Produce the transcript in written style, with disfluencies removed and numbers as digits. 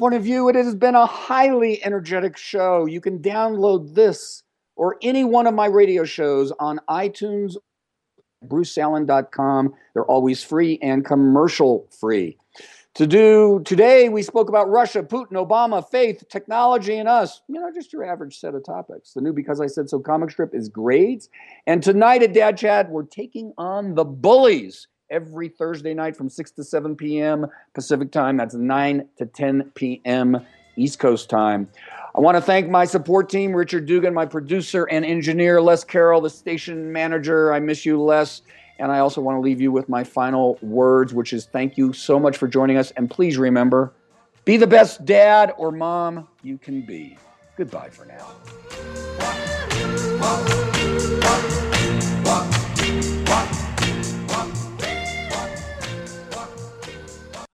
point of view, it has been a highly energetic show. You can download this or any one of my radio shows on iTunes, bruceallen.com. They're always free and commercial free. Today, we spoke about Russia, Putin, Obama, faith, technology, and us. Just your average set of topics. The new Because I Said So comic strip is grades. And tonight at Dad Chat, we're taking on the bullies every Thursday night from 6 to 7 p.m. Pacific time. That's 9 to 10 p.m. East Coast time. I want to thank my support team, Richard Dugan, my producer and engineer, Les Carroll, the station manager. I miss you, Les. And I also want to leave you with my final words, which is thank you so much for joining us. And please remember, be the best dad or mom you can be. Goodbye for now.